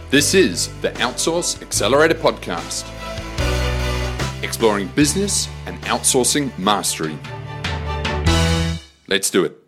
This is the Outsource Accelerator Podcast, exploring business and outsourcing mastery. Let's do it.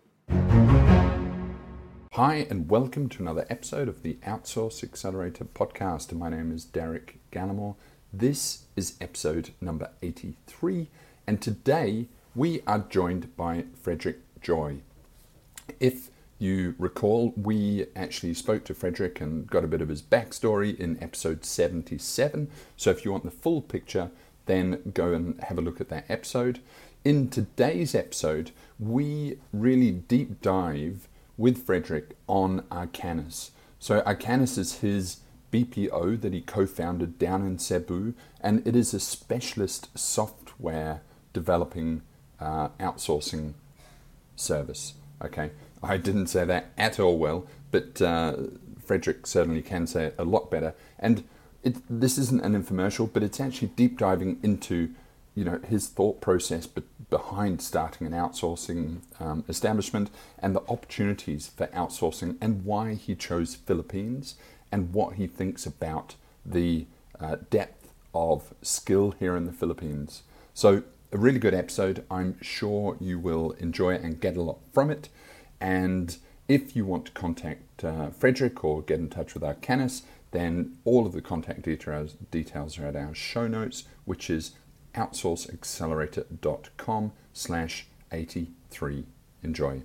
Hi, and welcome to another episode of the Outsource Accelerator Podcast. My name is Derek Gallimore. This is episode number 83, and today we are joined by Frederick Joy. If you recall, we actually spoke to Frederick and got a bit of his backstory in episode 77. So if you want the full picture, then go and have a look at that episode. In today's episode, we really deep dive with Frederick on Arcanus. So Arcanus is his BPO that he co-founded down in Cebu, and it is a specialist software developing outsourcing service. Okay. I didn't say that at all well, but Frederick certainly can say it a lot better. And this isn't an infomercial, but it's actually deep diving into, his thought process behind starting an outsourcing establishment and the opportunities for outsourcing and why he chose Philippines and what he thinks about the depth of skill here in the Philippines. So a really good episode. I'm sure you will enjoy it and get a lot from it. And if you want to contact Frederick or get in touch with Arcanus, then all of the contact details are at our show notes, which is outsourceaccelerator.com/83. Enjoy.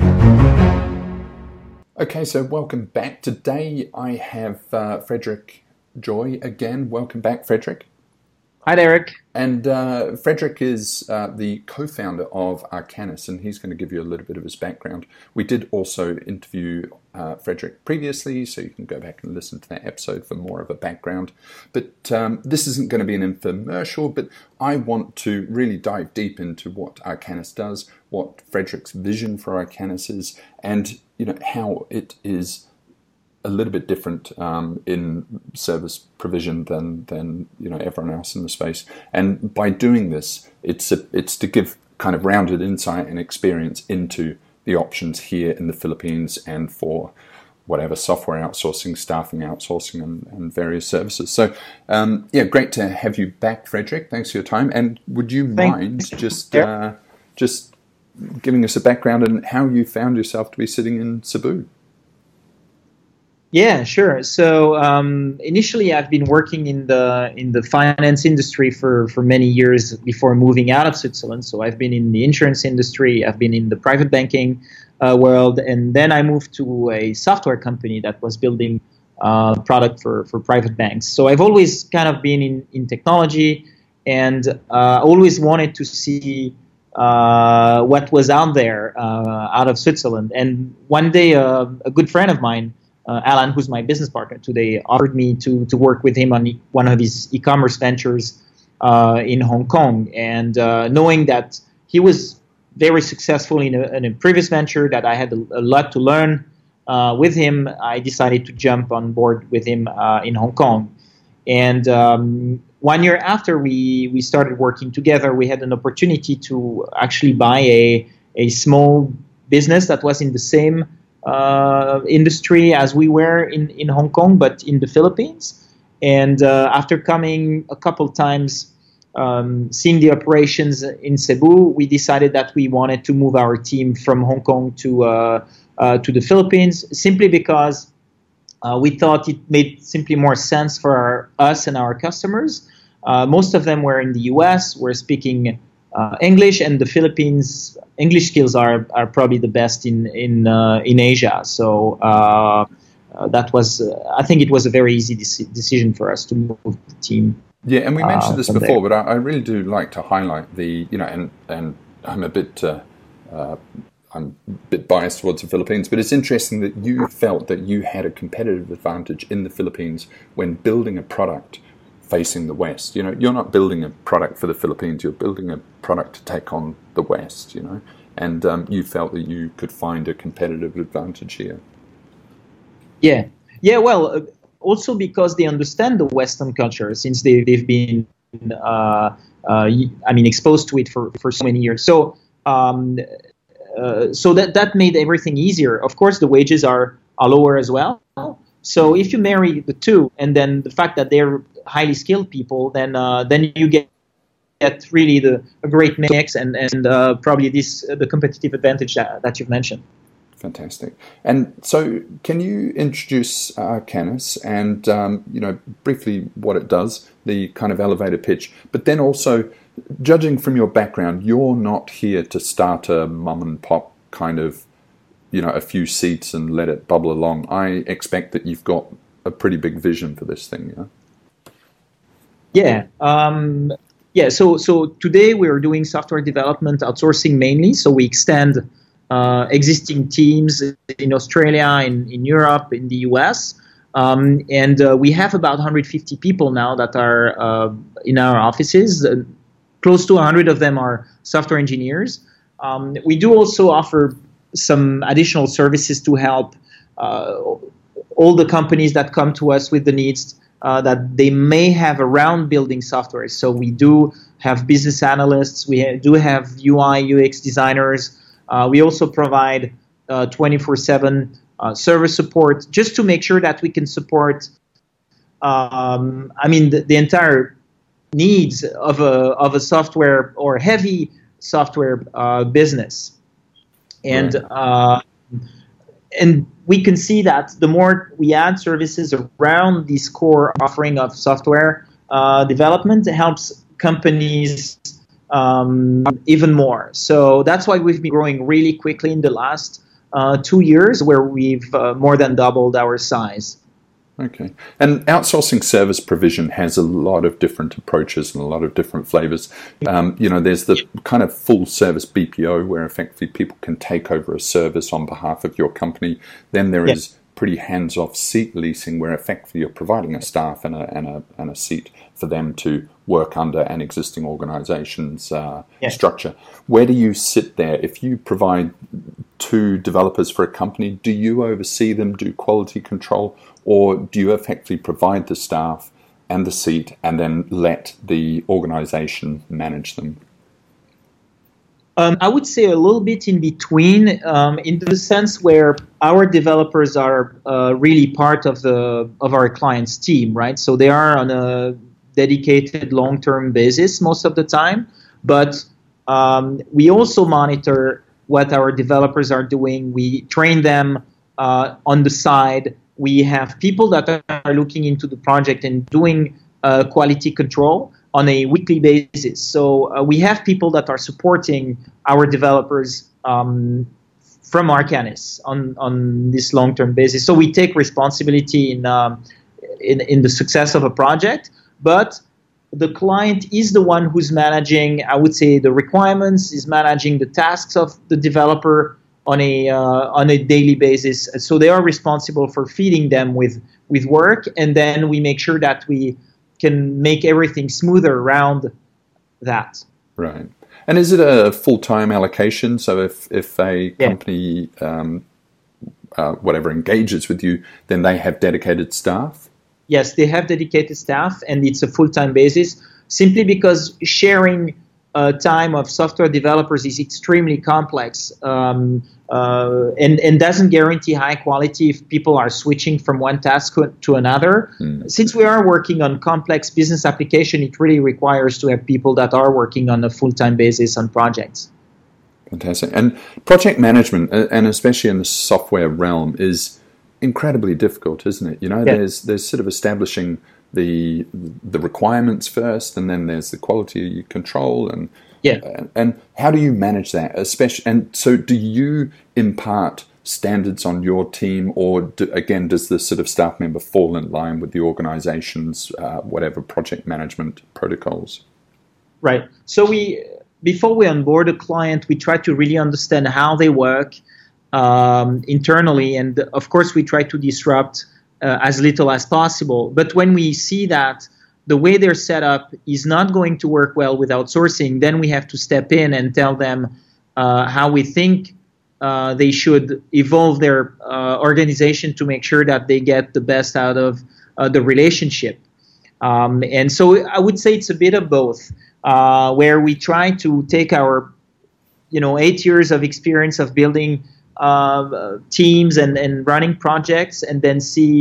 Okay, so welcome back. Today I have Frederick Joy again. Welcome back, Frederick. Hi, Derek. And Frederick is the co-founder of Arcanus, and he's going to give you a little bit of his background. We did also interview Frederick previously, so you can go back and listen to that episode for more of a background. But this isn't going to be an infomercial, but I want to really dive deep into what Arcanus does, what Frederick's vision for Arcanus is, and how it is a little bit different in service provision than everyone else in the space. And by doing this, it's to give kind of rounded insight and experience into the options here in the Philippines and for whatever software outsourcing, staffing outsourcing, and various services. So great to have you back, Frederick. Thanks for your time. And would you mind just giving us a background on how you found yourself to be sitting in Cebu? Yeah, sure. So initially, I've been working in the finance industry for many years before moving out of Switzerland. So I've been in the insurance industry, I've been in the private banking world, and then I moved to a software company that was building product for private banks. So I've always kind of been in technology, and always wanted to see what was out there out of Switzerland. And one day, a good friend of mine, Alan, who's my business partner today, offered me to work with him on one of his e-commerce ventures in Hong Kong. And knowing that he was very successful in a previous venture, that I had a lot to learn with him, I decided to jump on board with him in Hong Kong. And 1 year after we started working together, we had an opportunity to actually buy a small business that was in the same industry as we were in Hong Kong, but in the Philippines. And after coming a couple times, seeing the operations in Cebu, we decided that we wanted to move our team from Hong Kong to the Philippines, simply because we thought it made simply more sense for us and our customers. Most of them were in the US, were speaking English, and the Philippines English skills are probably the best in Asia. So that was, I think it was a very easy decision for us to move the team. Yeah, and we mentioned this before, but I really do like to highlight the, and I'm a bit biased towards the Philippines, but it's interesting that you felt that you had a competitive advantage in the Philippines when building a product facing the West. You're not building a product for the Philippines, you're building a product to take on the West, and you felt that you could find a competitive advantage here. Yeah, well, also because they understand the Western culture, since they've been exposed to it for so many years. So so that made everything easier. Of course, the wages are lower as well, So if you marry the two, and then the fact that they're highly skilled people, then you get really a great mix and probably the competitive advantage that you've mentioned. Fantastic. And so can you introduce Canis and, briefly what it does, the kind of elevator pitch, but then also, judging from your background, you're not here to start a mum and pop kind of, a few seats and let it bubble along. I expect that you've got a pretty big vision for this thing, Yeah. So today we're doing software development outsourcing mainly. So we extend existing teams in Australia, in Europe, in the US. And we have about 150 people now that are in our offices. Close to 100 of them are software engineers. We do also offer some additional services to help all the companies that come to us with the needs that they may have around building software. So we do have business analysts. We do have UI, UX designers. We also provide 24/7 service support just to make sure that we can support, the entire needs of a software or heavy software business. And and we can see that the more we add services around this core offering of software development, it helps companies even more. So that's why we've been growing really quickly in the last 2 years, where we've more than doubled our size. Okay. And outsourcing service provision has a lot of different approaches and a lot of different flavors. There's the kind of full service BPO where effectively people can take over a service on behalf of your company. Then there is pretty hands-off seat leasing where effectively you're providing a staff and a seat for them to work under an existing organization's structure. Where do you sit there? If you provide 2 developers for a company, do you oversee them, do quality control, or do you effectively provide the staff and the seat and then let the organization manage them? I would say a little bit in between, in the sense where our developers are really part of our client's team, right? So they are on a dedicated long-term basis most of the time, but we also monitor what our developers are doing. We train them on the side. We have people that are looking into the project and doing quality control on a weekly basis. So we have people that are supporting our developers from Arcanis on this long-term basis. So we take responsibility in the success of a project, but the client is the one who's managing, I would say, the requirements, is managing the tasks of the developer on a daily basis. So they are responsible for feeding them with work, and then we make sure that we can make everything smoother around that. Right. And is it a full-time allocation? So if a company, engages with you, then they have dedicated staff? Yes, they have dedicated staff, and it's a full-time basis, simply because sharing time of software developers is extremely complex and doesn't guarantee high quality if people are switching from one task to another. Since we are working on complex business application, it really requires to have people that are working on a full-time basis on projects. Fantastic. And project management, and especially in the software realm, is incredibly difficult, isn't it? There's sort of establishing the requirements first, and then there's the quality control, and how do you manage that? Especially, and so do you impart standards on your team, or does the sort of staff member fall in line with the organization's whatever project management protocols? Right. So before we onboard a client, we try to really understand how they work internally, and of course we try to disrupt as little as possible. But when we see that the way they're set up is not going to work well with outsourcing, then we have to step in and tell them how we think they should evolve their organization to make sure that they get the best out of the relationship. And so I would say it's a bit of both, where we try to take our 8 years of experience of building teams and running projects, and then see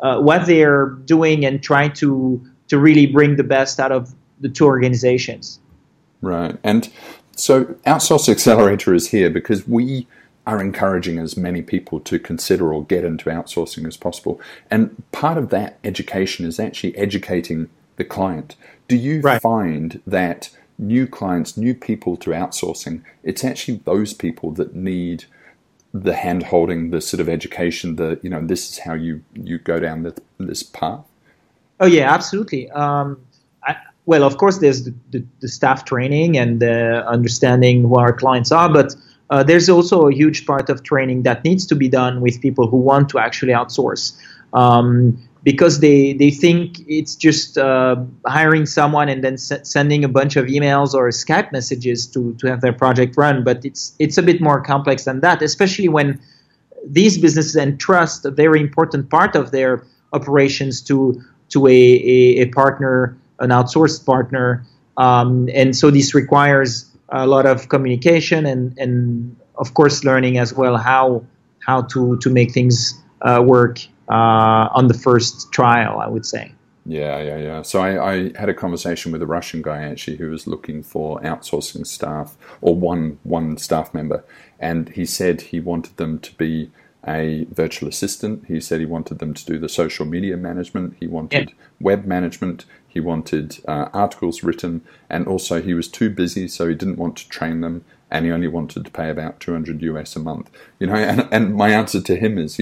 what they're doing and try to really bring the best out of the two organizations. Right. And so Outsource Accelerator is here because we are encouraging as many people to consider or get into outsourcing as possible. And part of that education is actually educating the client. Do you find that new clients, new people to outsourcing, it's actually those people that need the hand-holding, the sort of education, this is how you go down this path? Oh, yeah, absolutely. Well, of course, there's the staff training and understanding who our clients are, but there's also a huge part of training that needs to be done with people who want to actually outsource, because they think it's just hiring someone and then sending a bunch of emails or Skype messages to have their project run. But it's a bit more complex than that, especially when these businesses entrust a very important part of their operations to a partner, an outsourced partner, and so this requires a lot of communication and of course learning as well how to make things work on the first trial, I would say. Yeah. So I had a conversation with a Russian guy actually who was looking for outsourcing staff, or one staff member, and he said he wanted them to be a virtual assistant. He said he wanted them to do the social media management. He wanted web management. He wanted articles written, and also he was too busy, so he didn't want to train them, and he only wanted to pay about $200 US a month. And my answer to him is,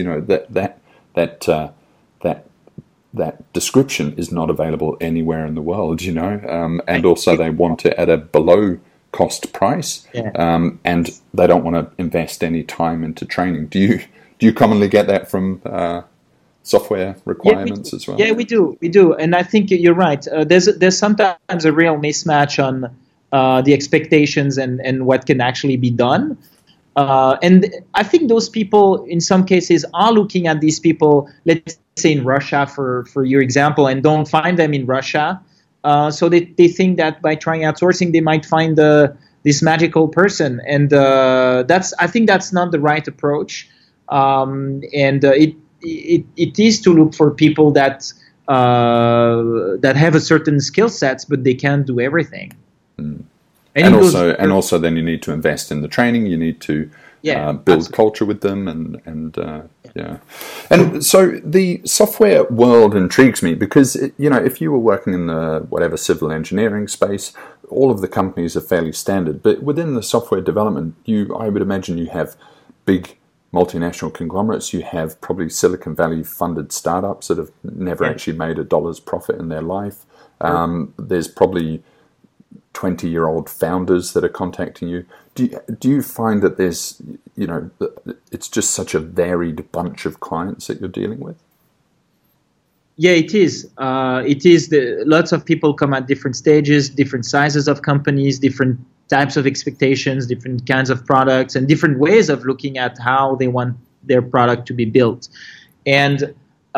that description is not available anywhere in the world, and also they want it at a below cost price, and they don't want to invest any time into training. Do you commonly get that from software requirements as well? Yeah, we do, and I think you're right. There's sometimes a real mismatch on the expectations and what can actually be done. And I think those people, in some cases, are looking at these people, let's say in Russia, for your example, and don't find them in Russia. So they think that by trying outsourcing, they might find this magical person. And I think that's not the right approach. It is to look for people that have a certain skill sets, but they can't do everything. Mm. And also then you need to invest in the training. You need to build absolutely. Culture with them, and And so the software world intrigues me because if you were working in the whatever civil engineering space, all of the companies are fairly standard. But within the software development, I would imagine you have big multinational conglomerates. You have probably Silicon Valley funded startups that have never actually made a dollar's profit in their life. There's probably 20-year-old founders that are contacting you. Do you find that there's, it's just such a varied bunch of clients that you're dealing with? Yeah, it is. Lots of people come at different stages, different sizes of companies, different types of expectations, different kinds of products, and different ways of looking at how they want their product to be built. And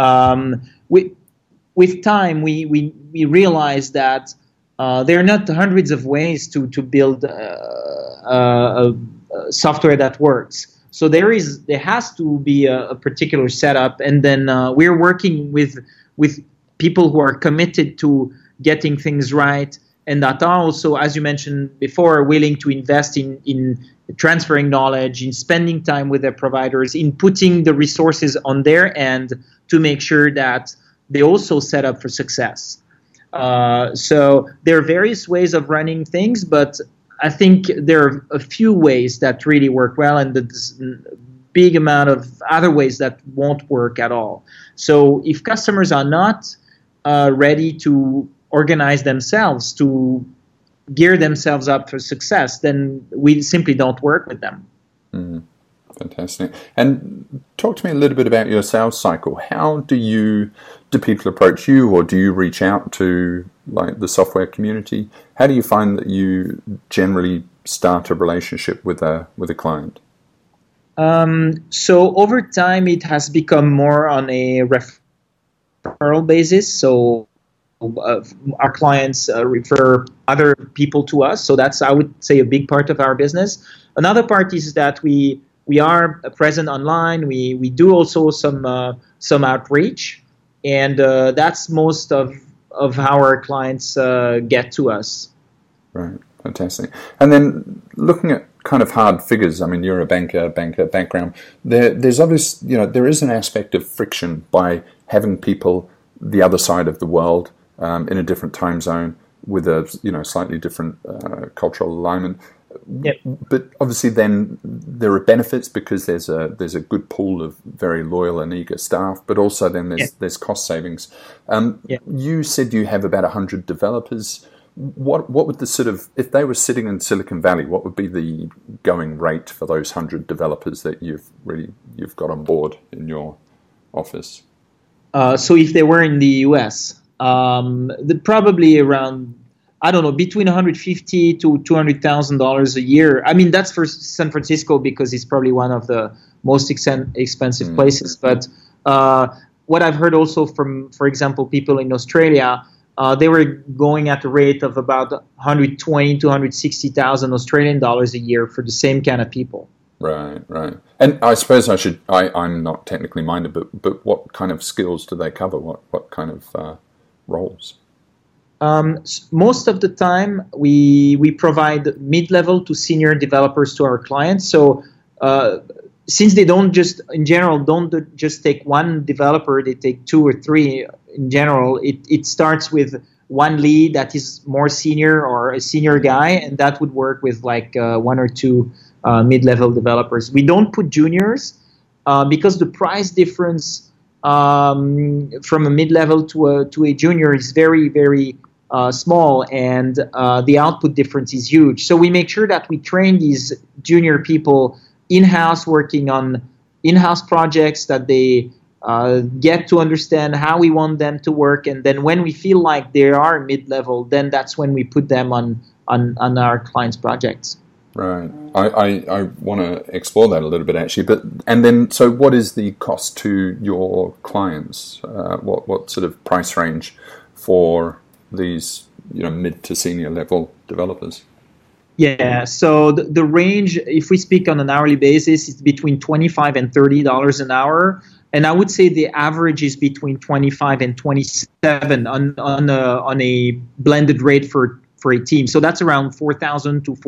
with time, we realize that there are not hundreds of ways to build a software that works. So there has to be a particular setup, and then we're working with people who are committed to getting things right, and that are also, as you mentioned before, willing to invest in transferring knowledge, in spending time with their providers, in putting the resources on their end to make sure that they also set up for success. So there are various ways of running things, but I think there are a few ways that really work well, and there's a big amount of other ways that won't work at all. So if customers are not ready to organize themselves, to gear themselves up for success, then we simply don't work with them. Mm, fantastic. And talk to me a little bit about your sales cycle. How do people approach you, or do you reach out to like the software community? How do you find that you generally start a relationship with a client? So over time, it has become more on a referral basis. So our clients refer other people to us. So that's, I would say, a big part of our business. Another part is that we are present online. We do also some outreach. and that's most of how our clients get to us. Right, fantastic. And then looking at kind of hard figures, I mean, you're a banker background. There's obviously, there is an aspect of friction by having people the other side of the world in a different time zone with a slightly different cultural alignment. Yep. But obviously, then there are benefits because there's a good pool of very loyal and eager staff. But also, then there's cost savings. You said you have about 100 developers. What would the sort of, if they were sitting in Silicon Valley, what would be the going rate for those 100 developers that you've got on board in your office? So if they were in the US, probably around, I don't know, between $150,000 to $200,000 a year. I mean, that's for San Francisco because it's probably one of the most expensive places. But what I've heard also from, for example, people in Australia, they were going at a rate of about 120 to 160,000 Australian dollars a year for the same kind of people. Right. And I suppose I'm not technically minded, but what kind of skills do they cover? What kind of roles? Most of the time, we provide mid-level to senior developers to our clients. So since they don't just take one developer, they take two or three. In general, it starts with one lead that is more senior or a senior guy, and that would work with like one or two mid-level developers. We don't put juniors because the price difference from a mid-level to a junior is very, very small, and the output difference is huge. So we make sure that we train these junior people in-house, working on in-house projects, that they get to understand how we want them to work, and then when we feel like they are mid-level, then that's when we put them on our clients' projects. Right. I want to explore that a little bit actually, and then so what is the cost to your clients? What sort of price range for these mid to senior level developers? Yeah, so the range, if we speak on an hourly basis, is between $25 and $30 an hour. And I would say the average is between 25 and 27 on a blended rate for a team. So that's around $4,000 to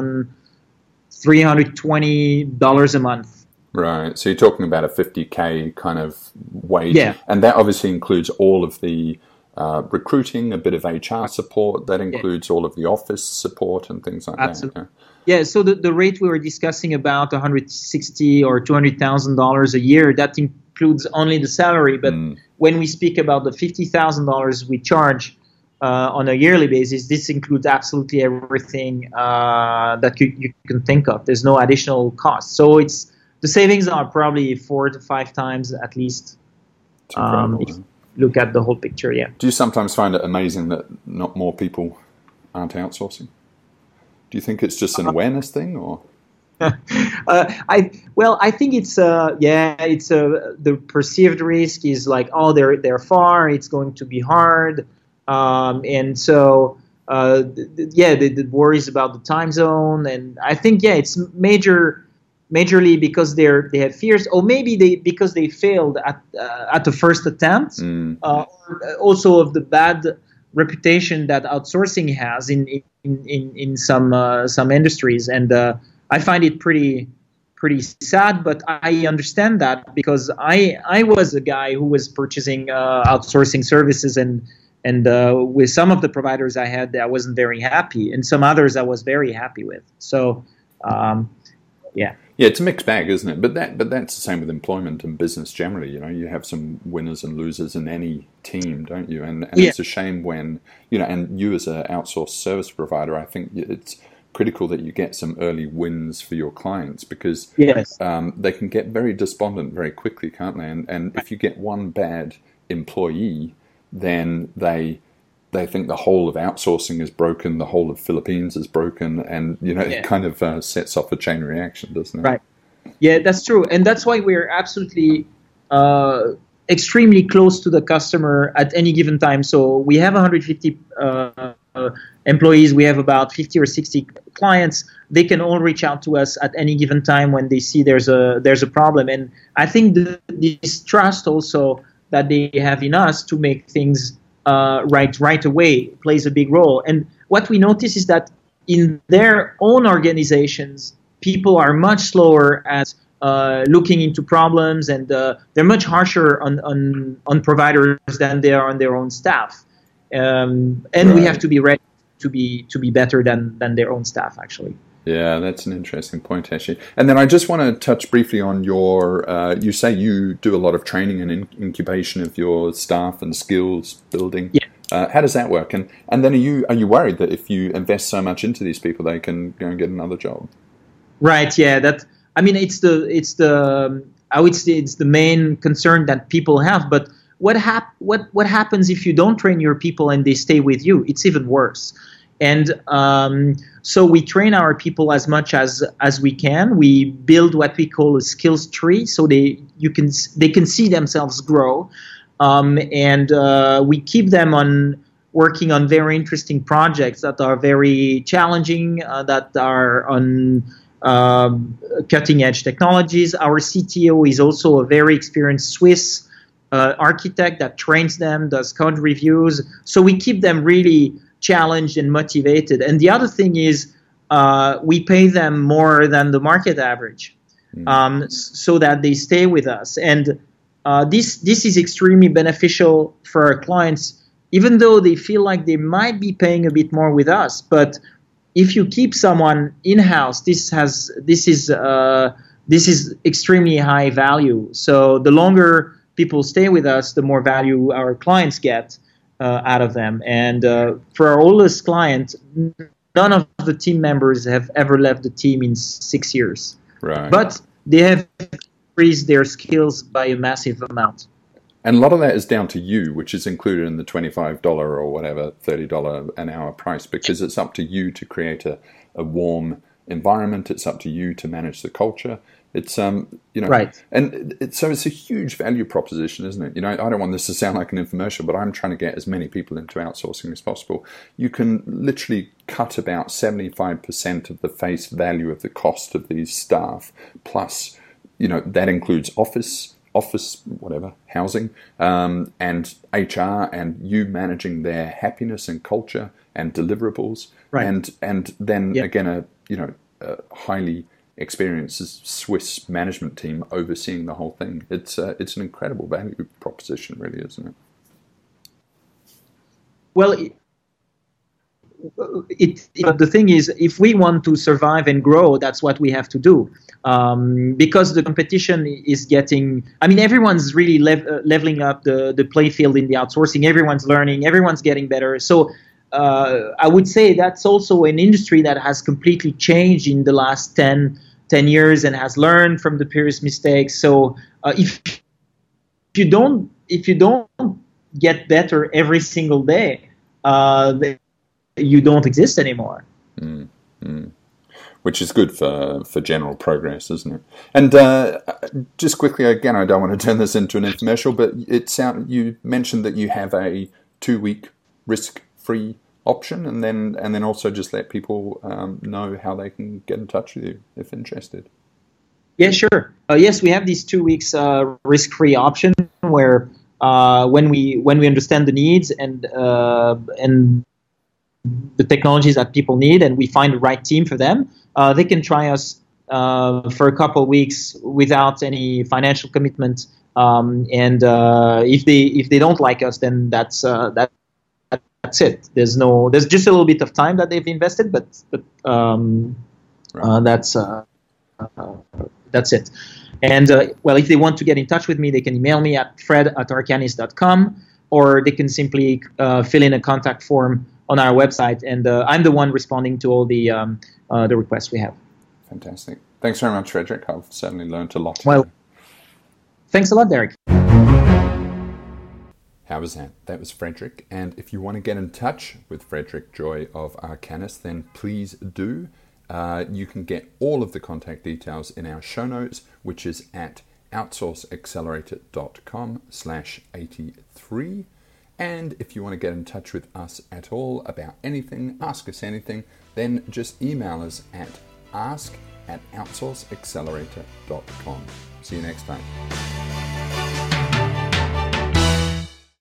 $4,320 a month. Right. So you're talking about a 50K kind of wage. Yeah. And that obviously includes all of the recruiting, a bit of HR support. That includes all of the office support and things like Absolutely. that. Yeah, so the rate we were discussing about $160,000 or $200,000 a year, that includes only the salary. But when we speak about the $50,000 we charge on a yearly basis, this includes absolutely everything that you can think of. There's no additional cost. So the savings are probably 4 to 5 times at least. If you look at the whole picture, yeah. Do you sometimes find it amazing that not more people aren't outsourcing? Do you think it's just an awareness thing, or? I think it's the perceived risk is like, oh, they're far, it's going to be hard, and so the worries about the time zone, and I think it's majorly because they have fears, or maybe because they failed at the first attempt, also of the bad reputation that outsourcing has in some industries, and I find it pretty sad, but I understand that because I was a guy who was purchasing outsourcing services, and with some of the providers I had, I wasn't very happy, and some others I was very happy with. So yeah, it's a mixed bag, isn't it? But that's the same with employment and business generally. You have some winners and losers in any team, don't you? And it's a shame when and you as an outsourced service provider, I think it's critical that you get some early wins for your clients, because they can get very despondent very quickly, can't they? And if you get one bad employee, then they think the whole of outsourcing is broken, the whole of Philippines is broken, and it kind of sets off a chain reaction, doesn't it? Right. Yeah, that's true, and that's why we're absolutely extremely close to the customer at any given time. So we have 150 employees. We have about 50 or 60 clients. They can all reach out to us at any given time when they see there's a problem. And I think this trust also that they have in us to make things right away plays a big role. And what we notice is that in their own organizations, people are much slower at looking into problems, and they're much harsher on providers than they are on their own staff. And we have to be ready to be better than their own staff, actually. Yeah, that's an interesting point, actually. And then I just want to touch briefly on your, you say you do a lot of training and incubation of your staff and skills building. Yeah. How does that work? And then are you worried that if you invest so much into these people, they can go and get another job? Right. Yeah. It's the main concern that people have. But what happens if you don't train your people and they stay with you? It's even worse. And so we train our people as much as we can. We build what we call a skills tree, so they can see themselves grow, and we keep them working on very interesting projects that are very challenging, that are on cutting edge technologies. Our CTO is also a very experienced Swiss architect that trains them, does code reviews. So we keep them really challenged and motivated. And the other thing is we pay them more than the market average, so that they stay with us. And this is extremely beneficial for our clients, even though they feel like they might be paying a bit more with us. But if you keep someone in-house, this is extremely high value. So the longer people stay with us, the more value our clients get out of them. And for our oldest client, none of the team members have ever left the team in 6 years. Right. But they have increased their skills by a massive amount. And a lot of that is down to you, which is included in the $25 or whatever, $30 an hour price, because it's up to you to create a warm environment. It's up to you to manage the culture. It's right. And so it's a huge value proposition, isn't it? I don't want this to sound like an infomercial, but I'm trying to get as many people into outsourcing as possible. You can literally cut about 75% of the face value of the cost of these staff, plus, that includes office, whatever, housing, and HR, and you managing their happiness and culture and deliverables, right. and then again a highly experienced Swiss management team overseeing the whole thing. It's an incredible value proposition, really, isn't it? Well, the thing is, if we want to survive and grow, that's what we have to do. Because the competition is getting, everyone's really leveling up the play field in the outsourcing. Everyone's learning, everyone's getting better. So I would say that's also an industry that has completely changed in the last 10 years and has learned from the previous mistakes. So if you don't get better every single day, you don't exist anymore. Which is good for general progress, isn't it? And just quickly, again, I don't want to turn this into an infomercial, but you mentioned that you have a 2-week risk-free option, and then also just let people know how they can get in touch with you if interested. Yeah, sure. Yes, we have these 2 weeks risk-free option where when we understand the needs and the technologies that people need, and we find the right team for them, they can try us for a couple of weeks without any financial commitment. And if they don't like us, then that's it. There's just a little bit of time that they've invested, but that's it. And if they want to get in touch with me, they can email me at fred@arcanis.com, or they can simply fill in a contact form on our website, and I'm the one responding to all the requests we have. Fantastic. Thanks very much, Frederick. I've certainly learned a lot. Well, thanks a lot, Derek. How was that? That was Frederick. And if you want to get in touch with Frederick Joy of Arcanis, then please do. You can get all of the contact details in our show notes, which is at outsourceaccelerator.com/83. And if you want to get in touch with us at all about anything, ask us anything, then just email us at ask@outsourceaccelerator.com. See you next time.